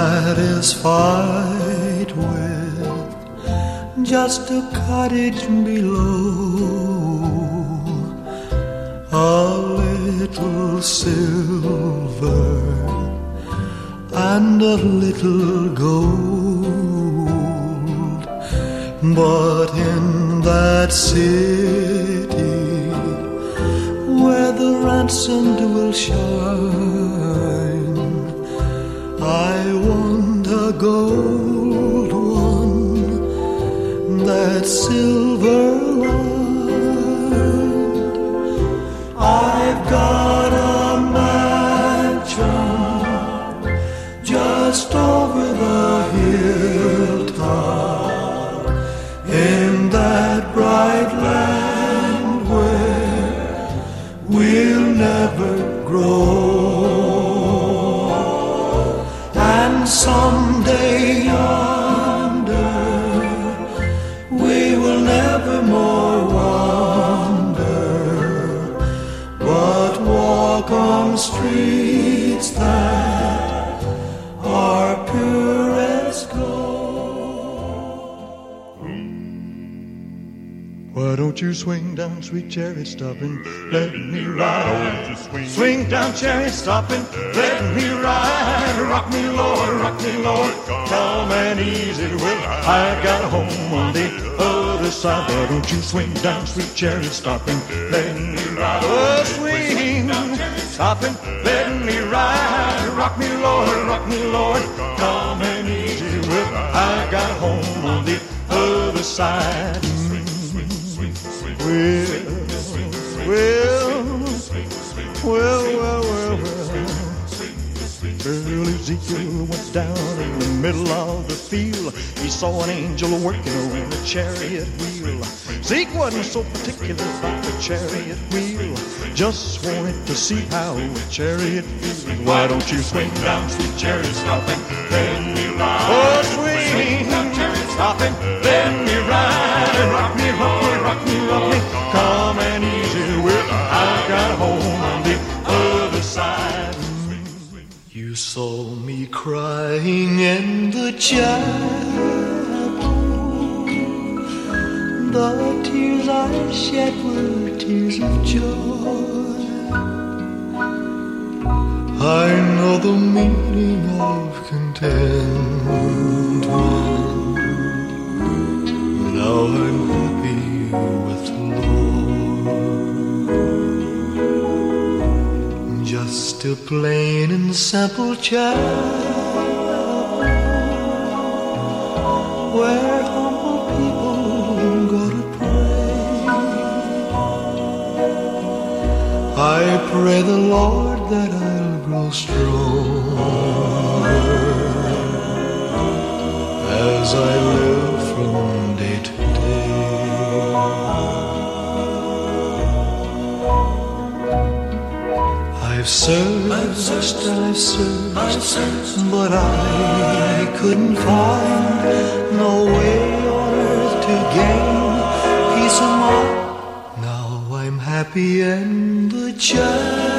satisfied with just a cottage below, a little silver and a little gold. But in that city where the ransomed will shine, I want a gold one, that silver lined. I've got a mansion just over the hilltop in that bright land where we'll never grow. And someday yonder we will never more wander, but walk on streets that are pure as gold. Why don't you swing down, sweet chariot, stop and let me ride? Swing down, chariot, stop and let me ride. Rock me, Lord, calm and easy. Well, I got a home on the other side. Why don't you swing down, sweet chariot, stop and let me ride? Oh, swing, stop and let me ride. Rock me, Lord, calm and easy. Well, I got a home on the other side. Well. Early Ezekiel went down in the middle of the field. He saw an angel working on a chariot wheel. Zeke wasn't so particular about the chariot wheel, just wanted to see how a chariot feels. Why don't you swing down, sweet chariot, stop and let me ride? Oh, swing, stop and let me ride. Rock me, calm and easy. Well, I got a home on the other side. You saw me crying in the chapel. The tears I shed were tears of joy. I know the meaning of contentment. Now I'm happy with the Lord. Just a plain and simple child where humble people go to pray. I pray the Lord that I'll grow stronger as I live from day to day. I've searched, but I couldn't find no way on earth to gain peace of mind. Now I'm happy in the child